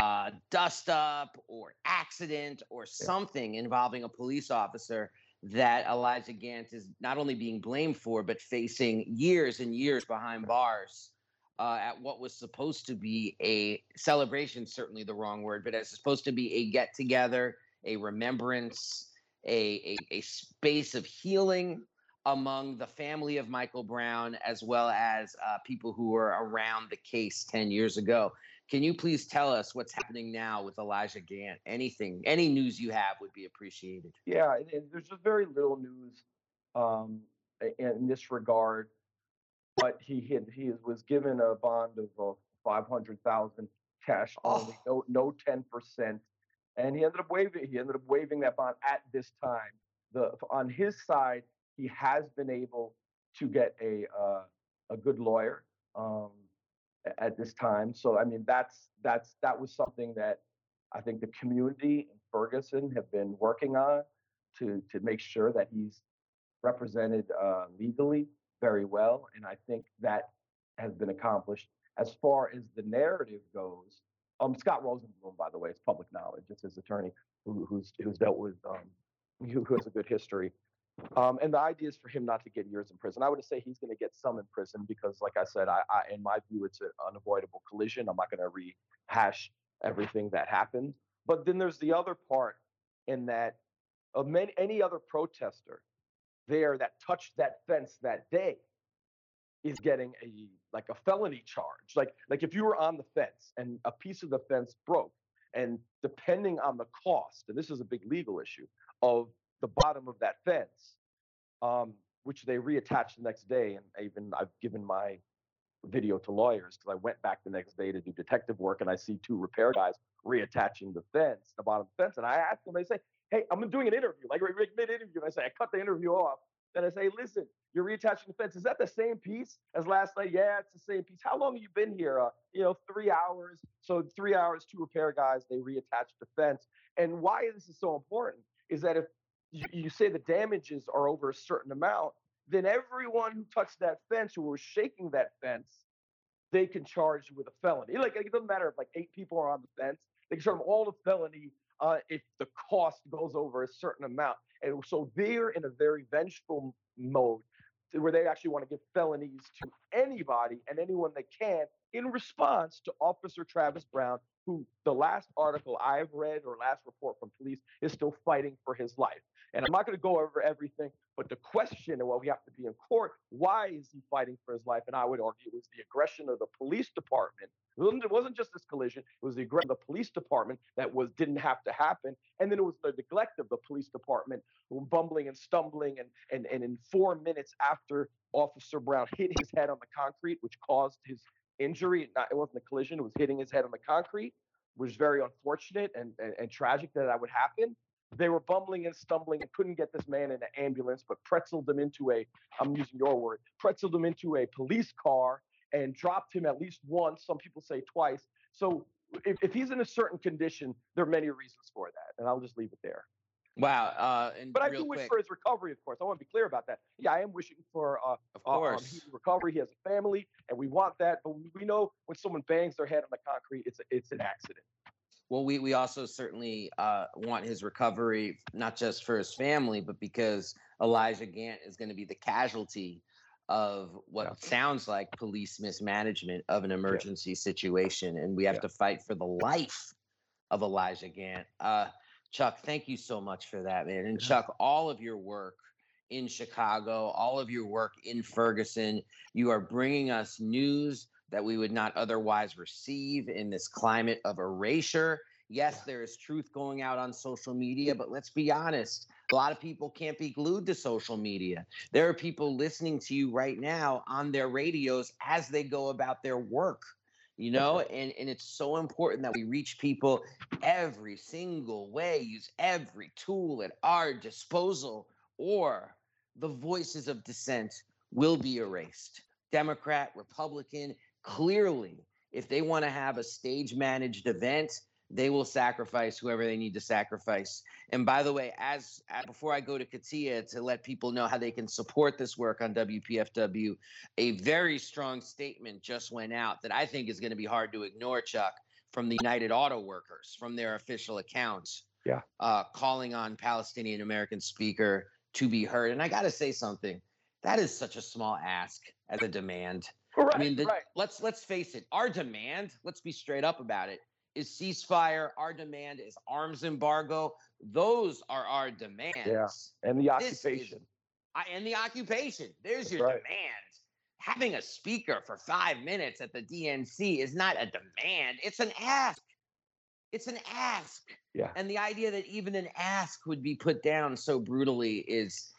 dust up or accident or something involving a police officer that Elijah Gant is not only being blamed for, but facing years and years behind bars at what was supposed to be a celebration, certainly the wrong word, but it's supposed to be a get together, a remembrance, a space of healing among the family of Michael Brown, as well as people who were around the case 10 years ago. Can you please tell us what's happening now with Elijah Gant? Anything, any news you have would be appreciated. Yeah, and there's just very little news in this regard. But he was given a bond of $500,000 cash only, no 10%, and he ended up waiving that bond at this time. On his side, he has been able to get a good lawyer at this time. So I mean, that was something that I think the community in Ferguson have been working on to make sure that he's represented legally very well, and I think that has been accomplished. As far as the narrative goes, Scott Rosenblum, by the way, is public knowledge. It's his attorney who's dealt with who has a good history. And the idea is for him not to get years in prison. I would say he's going to get some in prison because, like I said, I in my view, it's an unavoidable collision. I'm not going to rehash everything that happened. But then there's the other part in that any other protester there that touched that fence that day is getting a felony charge. Like if you were on the fence and a piece of the fence broke, and depending on the cost, and this is a big legal issue, of the bottom of that fence, which they reattached the next day, and I've given my video to lawyers because I went back the next day to do detective work, and I see 2 repair guys reattaching the bottom of the fence, and I asked them, I say, hey, I'm doing an interview, like mid-interview, and I say, I cut the interview off, and I say, listen, you're reattaching the fence. Is that the same piece as last night? Yeah, it's the same piece. How long have you been here? 3 hours. So 3 hours, 2 repair guys, they reattached the fence. And why this is so important is that if you say the damages are over a certain amount, then everyone who touched that fence, who was shaking that fence, they can charge you with a felony. Like, it doesn't matter if 8 people are on the fence. They can charge them all the felony if the cost goes over a certain amount. And so they're in a very vengeful mode where they actually want to give felonies to anybody and anyone they can in response to Officer Travis Brown, who the last article I've read or last report from police is still fighting for his life. And I'm not going to go over everything, but the question and what we have to be in court, why is he fighting for his life? And I would argue it was the aggression of the police department. It wasn't just this collision. It was the aggression of the police department that didn't have to happen. And then it was the neglect of the police department, bumbling and stumbling. And in 4 minutes after Officer Brown hit his head on the concrete, which caused his injury, it wasn't a collision, it was hitting his head on the concrete, was very unfortunate and tragic that would happen. They were bumbling and stumbling and couldn't get this man in an ambulance, but pretzeled him into I'm using your word, pretzeled him into a police car and dropped him at least once. Some people say twice. So if he's in a certain condition, there are many reasons for that. And I'll just leave it there. Wow. But I do wish for his recovery, of course. I want to be clear about that. Yeah, I am wishing for his recovery. He has a family, and we want that. But we know when someone bangs their head on the concrete, it's an accident. Well, we also certainly want his recovery, not just for his family, but because Elijah Gant is going to be the casualty of what sounds like police mismanagement of an emergency situation. And we have to fight for the life of Elijah Gant. Chuck, thank you so much for that, man. And Chuck, all of your work in Chicago, all of your work in Ferguson, you are bringing us news that we would not otherwise receive in this climate of erasure. Yes, there is truth going out on social media, but let's be honest. A lot of people can't be glued to social media. There are people listening to you right now on their radios as they go about their work, you know, and it's so important that we reach people every single way, use every tool at our disposal, or the voices of dissent will be erased. Democrat, Republican, clearly, if they want to have a stage-managed event, they will sacrifice whoever they need to sacrifice. And by the way, as before I go to Katia to let people know how they can support this work on WPFW, a very strong statement just went out that I think is going to be hard to ignore, Chuck, from the United Auto Workers, from their official accounts, calling on Palestinian American speaker to be heard. And I got to say something. That is such a small ask as a demand. Right, I mean, let's face it. Our demand, let's be straight up about it, is ceasefire. Our demand is arms embargo. Those are our demands. Yeah, and the occupation. And the occupation. There's your demand. Having a speaker for 5 minutes at the DNC is not a demand. It's an ask. It's an ask. Yeah. And the idea that even an ask would be put down so brutally is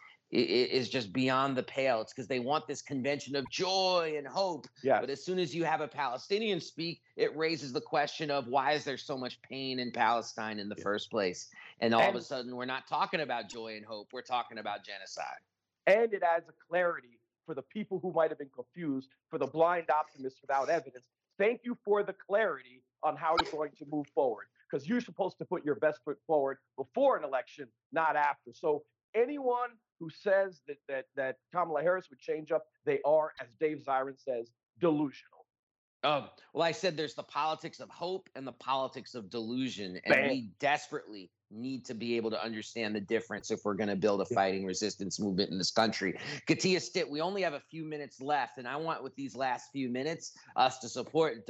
just beyond the pale. It's because they want this convention of joy and hope. Yes. But as soon as you have a Palestinian speak, it raises the question of why is there so much pain in Palestine in the first place? And all of a sudden, we're not talking about joy and hope. We're talking about genocide. And it adds a clarity for the people who might have been confused, for the blind optimists without evidence. Thank you for the clarity on how you're going to move forward, because you're supposed to put your best foot forward before an election, not after. So anyone who says that Kamala Harris would change up, they are, as Dave Zirin says, delusional. Well, I said there's the politics of hope and the politics of delusion, and we desperately need to be able to understand the difference if we're going to build a fighting resistance movement in this country. Katia Stitt, we only have a few minutes left, and I want with these last few minutes us to support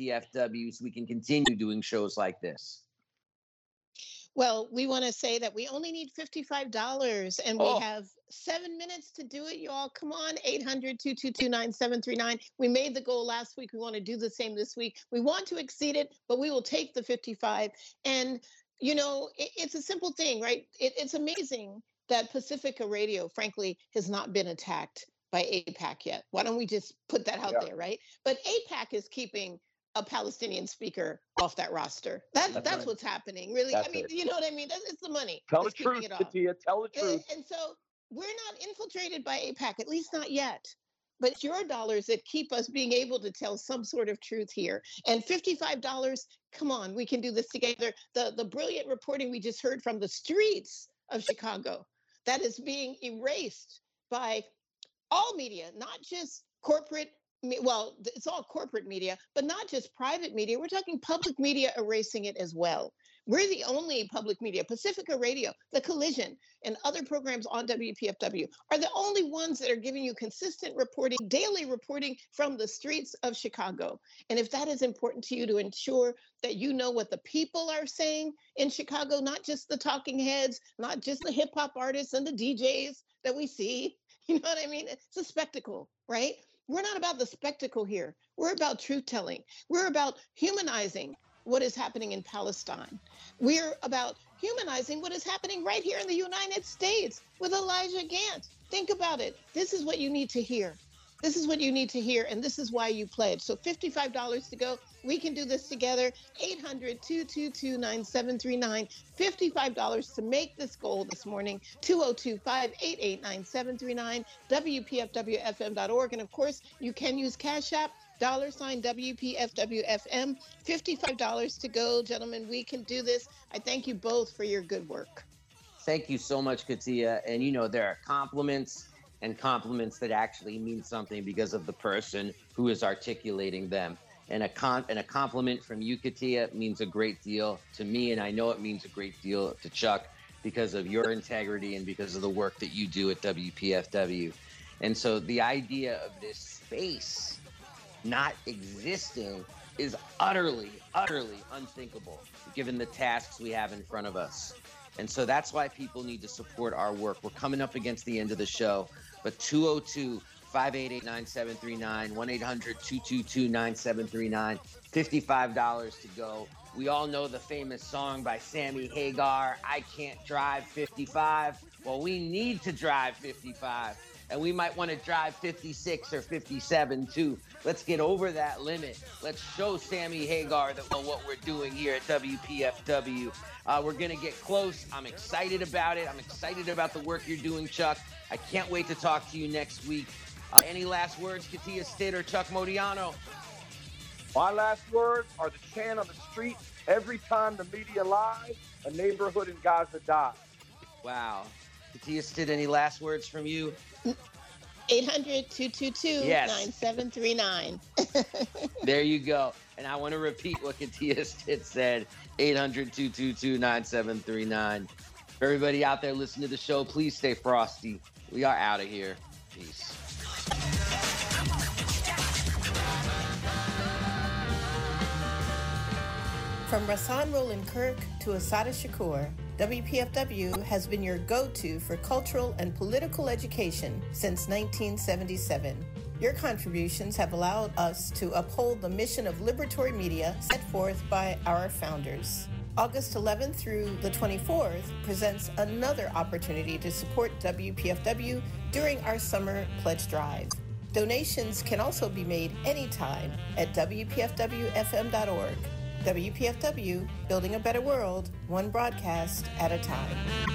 WPFW so we can continue doing shows like this. Well, we want to say that we only need $55 and we have 7 minutes to do it, y'all. Come on, 800-222-9739. We made the goal last week. We want to do the same this week. We want to exceed it, but we will take the 55. And, you know, it's a simple thing, right? It's amazing that Pacifica Radio, frankly, has not been attacked by AIPAC yet. Why don't we just put that out there, right? But AIPAC is keeping a Palestinian speaker off that roster. That's right. What's happening, really. I mean, you know what I mean? It's the money. Tell the truth, Katia. Tell the truth. And so we're not infiltrated by AIPAC, at least not yet. But it's your dollars that keep us being able to tell some sort of truth here. And $55, come on, we can do this together. The brilliant reporting we just heard from the streets of Chicago, that is being erased by all media, not just corporate. Well, it's all corporate media, but not just private media. We're talking public media erasing it as well. We're the only public media. Pacifica Radio, The Collision, and other programs on WPFW are the only ones that are giving you consistent reporting, daily reporting from the streets of Chicago. And if that is important to you, to ensure that you know what the people are saying in Chicago, not just the talking heads, not just the hip hop artists and the DJs that we see, you know what I mean? It's a spectacle, right? We're not about the spectacle here. We're about truth telling. We're about humanizing what is happening in Palestine. We're about humanizing what is happening right here in the United States with Elijah Gant. Think about it. This is what you need to hear. This is what you need to hear, and this is why you pledge. So $55 to go. We can do this together. 800-222-9739. $55 to make this goal this morning. 202-588-9739. WPFWFM.org. And, of course, you can use Cash App, $WPFWFM. $55 to go. Gentlemen, we can do this. I thank you both for your good work. Thank you so much, Katia. And, you know, there are compliments and compliments that actually mean something because of the person who is articulating them. And a compliment from you, Katia, means a great deal to me, and I know it means a great deal to Chuck because of your integrity and because of the work that you do at WPFW. And so the idea of this space not existing is utterly, utterly unthinkable, given the tasks we have in front of us. And so that's why people need to support our work. We're coming up against the end of the show, but 202-588-9739, 1-800-222-9739, $55 to go. We all know the famous song by Sammy Hagar, I Can't Drive 55. Well, we need to drive 55, and we might want to drive 56 or 57 too. Let's get over that limit. Let's show Sammy Hagar that what we're doing here at WPFW. We're going to get close. I'm excited about it. I'm excited about the work you're doing, Chuck. I can't wait to talk to you next week. Any last words, Katia Stitt or Chuck Modiano? My last words are the chant on the street every time the media lies, a neighborhood in Gaza dies. Wow. Katia Stitt, any last words from you? 800-222-9739. There you go. And I want to repeat what Katia Stitt said, 800-222-9739. For everybody out there listening to the show, please stay frosty. We are out of here. Peace. From Rahsaan Roland Kirk to Asada Shakur, WPFW has been your go-to for cultural and political education since 1977. Your contributions have allowed us to uphold the mission of liberatory media set forth by our founders. August 11th through the 24th presents another opportunity to support WPFW during our summer pledge drive. Donations can also be made anytime at WPFWFM.org. WPFW, building a better world, one broadcast at a time.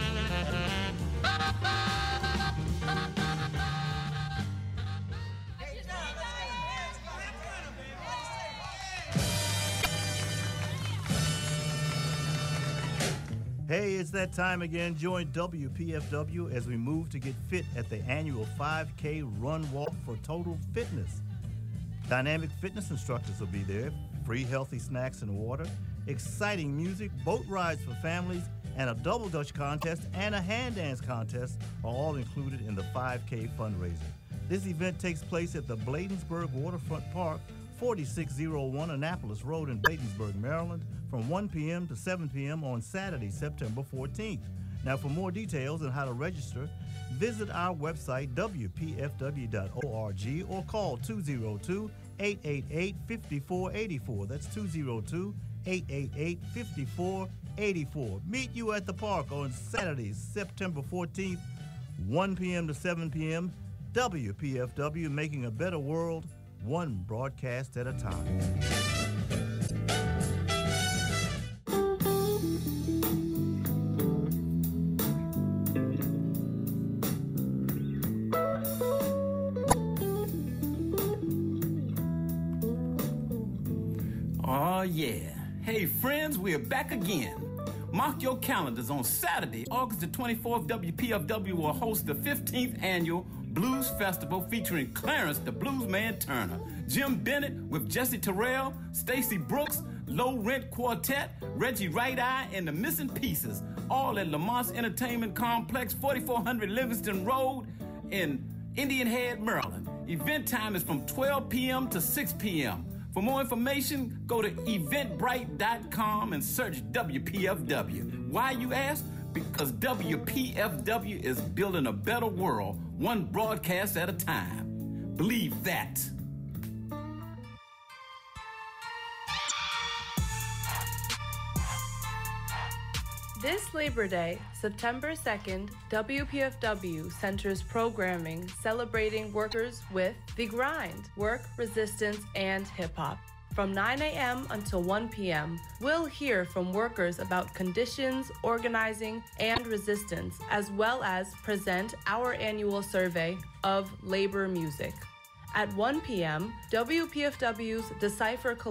Hey, it's that time again. Join WPFW as we move to get fit at the annual 5K Run Walk for Total Fitness. Dynamic fitness instructors will be there, free healthy snacks and water, exciting music, boat rides for families, and a double dutch contest and a hand dance contest are all included in the 5K fundraiser. This event takes place at the Bladensburg Waterfront Park, 4601 Annapolis Road in Bladensburg, Maryland, from 1 p.m. to 7 p.m. on Saturday, September 14th. Now, for more details on how to register, visit our website, WPFW.org, or call 202-888-5484. That's 202-888-5484. Meet you at the park on Saturday, September 14th, 1 p.m. to 7 p.m. WPFW, making a better world, one broadcast at a time. Oh, yeah. Hey, friends, we're back again. Mark your calendars on Saturday, August the 24th, WPFW will host the 15th annual Blues Festival featuring Clarence the Blues Man Turner, Jim Bennett with Jesse Terrell, Stacey Brooks, Low Rent Quartet, Reggie Right Eye, and the Missing Pieces, all at Lamont's Entertainment Complex, 4400 Livingston Road in Indian Head, Maryland. Event time is from 12 p.m. to 6 p.m. For more information, go to eventbrite.com and search WPFW. Why, you ask? Because WPFW is building a better world, one broadcast at a time. Believe that. This Labor Day, September 2nd, WPFW centers programming celebrating workers with The Grind, work, resistance, and hip-hop. From 9 a.m. until 1 p.m., we'll hear from workers about conditions, organizing, and resistance, as well as present our annual survey of labor music. At 1 p.m., WPFW's Decipher